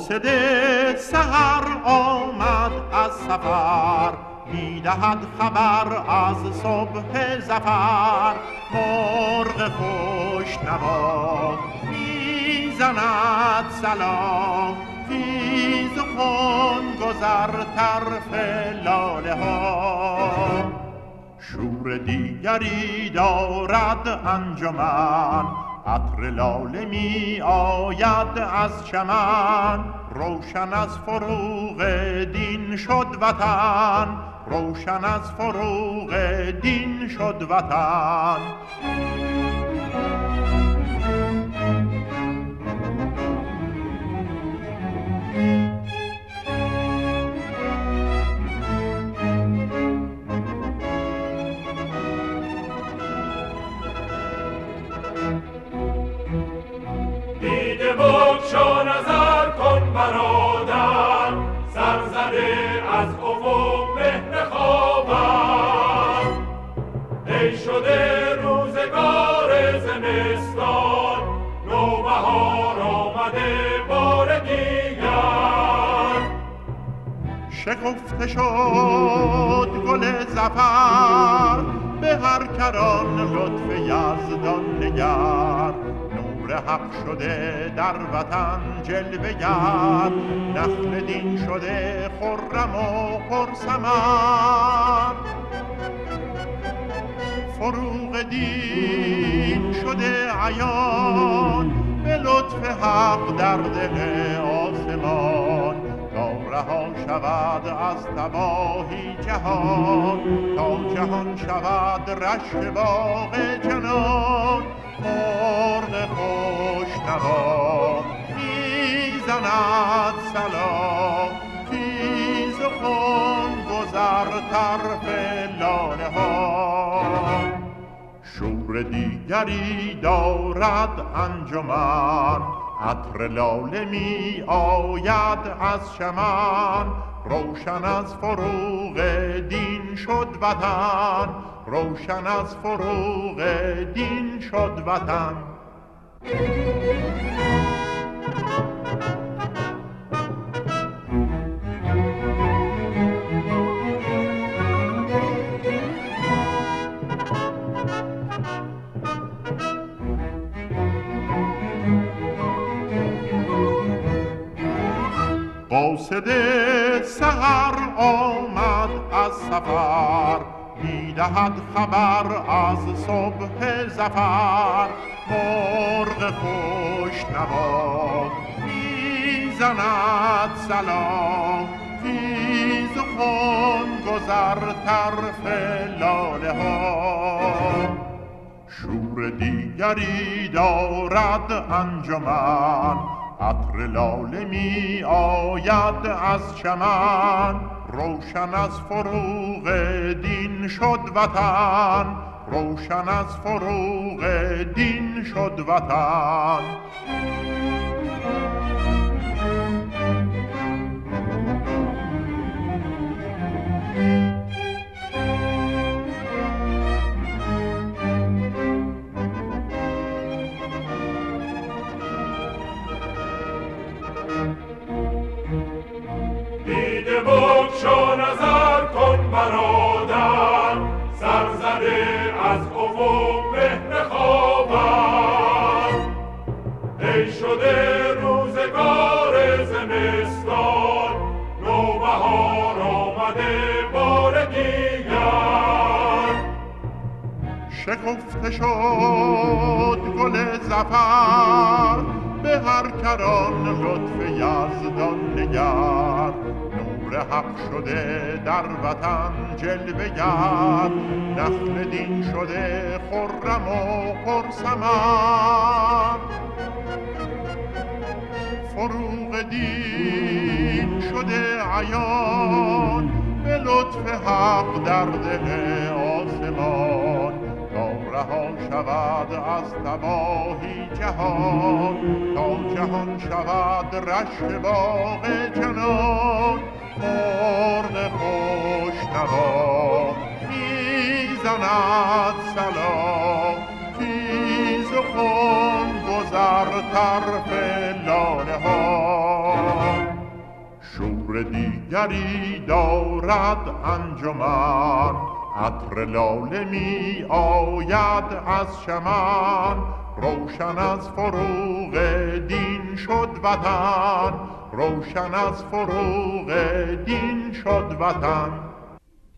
قاصد سحر آمد از سفر، می‌دهد خبر از صبح ظفر. مرغ خوشنوا می‌زند سلام، خیز و کن گذر طرف لاله ها. شور دیگری دارد انجمن، عطر لاله می آید از چمن. روشن از فروغ دین شد وطن، روشن از فروغ دین شد وطن. دیده بگشا نظر کن برادر، سرزده از افق مهر خوابم. ای شده روزگار زمستان، نوبهار آمده بار دیگر. شکفته شد گل زفر، به هر کران لطف یزدان نگر. نور حق شده در وطن جلوه گر، نخل دین شده خرم و پرثمر. فروغ دین شده عیان، به لطف حق در دل آسمان. تا رها شود از تباهی جهان، تا جهان شود رشک باغ جنان. مرغ خوشنوا می‌زند سلام، خیز و کن گذر طرف لاله ها. شور دیگری دارد انجمن، عطر لاله می آید از چمن. روشن از فروغ دین شد وطن، روشن از فروغ دین شد وطن. قاصد سحر آمد از سفر، می‌دهد خبر از صبح ظفر. مرغ خوشنوا می‌زند سلام، خیز و کن گذر طرف لاله ها. شور دیگری دارد انجمن، عطر لاله می آید از چمن. روشن از فروغ دین شد وطن، روشن از فروغ دین شد وطن. دیده بگشا نظر کن برادر، سرزده از افق مهر خوابم. ای شده روزگار زمستان، نوبهار آمده بار دیگر. شکفته شد گل زفر، به هر کران لطف یزدان نگر. نور حق شده در وطن جلوه گر، نخل دین شده خرم و پرثمر. فروغ دین شده عیان، به لطف حق در دل آسمان. تا رها شود از تباهی جهان، تا جهان شود رشک باغ جنان. مرغ خوشنوا می‌زند سلام، خیز و کن گذر طرف لاله ها. دیگری دارد انجمن، عطر لاله می آید از چمن. روشن از فروغ دین شد وطن، روشن از فروغ دین شد وطن.